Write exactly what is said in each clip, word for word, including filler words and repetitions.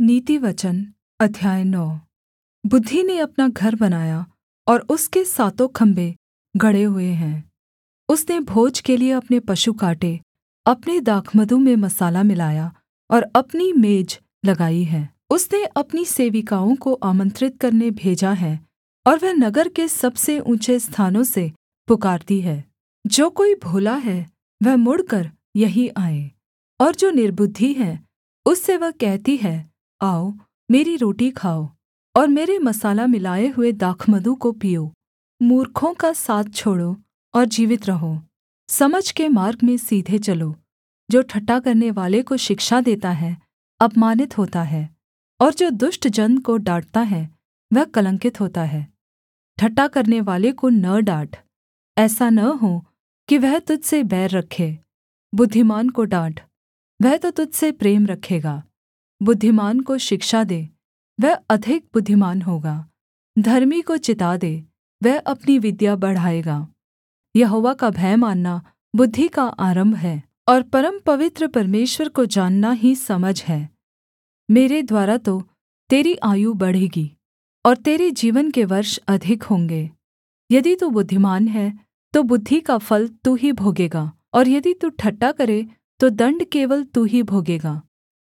नीतिवचन अध्याय नौ। बुद्धि ने अपना घर बनाया और उसके सातों खम्भे गढ़े हुए हैं। उसने भोज के लिये अपने पशु काटे, अपने दाखमधु में मसाला मिलाया और अपनी मेज लगाई है। उसने अपनी सेविकाओं को आमन्त्रित करने भेजा है और वह नगर के सबसे ऊँचे स्थानों से पुकारती है। जो कोई भोला है वह मुड़कर यहीं आए, और जो निर्बुद्धि है उससे वह कहती है, आओ मेरी रोटी खाओ और मेरे मसाला मिलाए हुए दाखमधु को पीओ। मूर्खों का साथ छोड़ो और जीवित रहो। समझ के मार्ग में सीधे चलो। जो ठट्ठा करनेवाले को शिक्षा देता है अपमानित होता है, और जो दुष्ट जन को डाँटता है वह कलंकित होता है। ठट्ठा करनेवाले को न डाँट, ऐसा न हो कि वह तुझ से बैर रखे। बुद्धिमान को डाँट, वह तो तुझ से प्रेम रखेगा। बुद्धिमान को शिक्षा दे, वह अधिक बुद्धिमान होगा। धर्मी को चिता दे, वह अपनी विद्या बढ़ाएगा। यहोवा का भय मानना बुद्धि का आरम्भ है, और परमपवित्र परमेश्वर को जानना ही समझ है। मेरे द्वारा तो तेरी आयु बढ़ेगी और तेरे जीवन के वर्ष अधिक होंगे। यदि तू बुद्धिमान है तो बुद्धि का फल तू ही भोगेगा, और यदि तू ठट्ठा करे तो दण्ड केवल तू ही भोगेगा।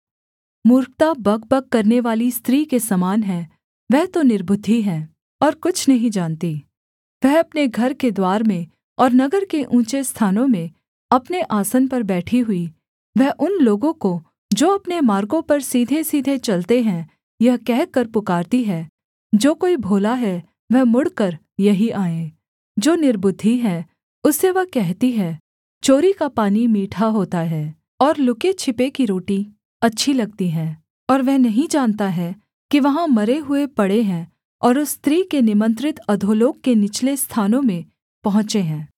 मूर्खता बकबक करने वाली स्त्री के समान है, वह तो निर्बुद्धि है और कुछ नहीं जानती। वह अपने घर के द्वार में और नगर के ऊँचे स्थानों में अपने आसन पर बैठी हुई, वह उन लोगों को जो अपने मार्गों पर सीधेसीधे चलते हैं यह कहकर पुकारती है, जो कोई भोला है वह मुड़कर यहीं आए। जो निर्बुद्धि है उससे वह कहती है, चोरी का पानी मीठा होता है और लुके छिपे की रोटी अच्छी लगती है। और वह नहीं जानता है कि वहाँ मरे हुए पड़े हैं और उस स्त्री के निमंत्रित अधोलोक के निचले स्थानों में पहुँचे हैं।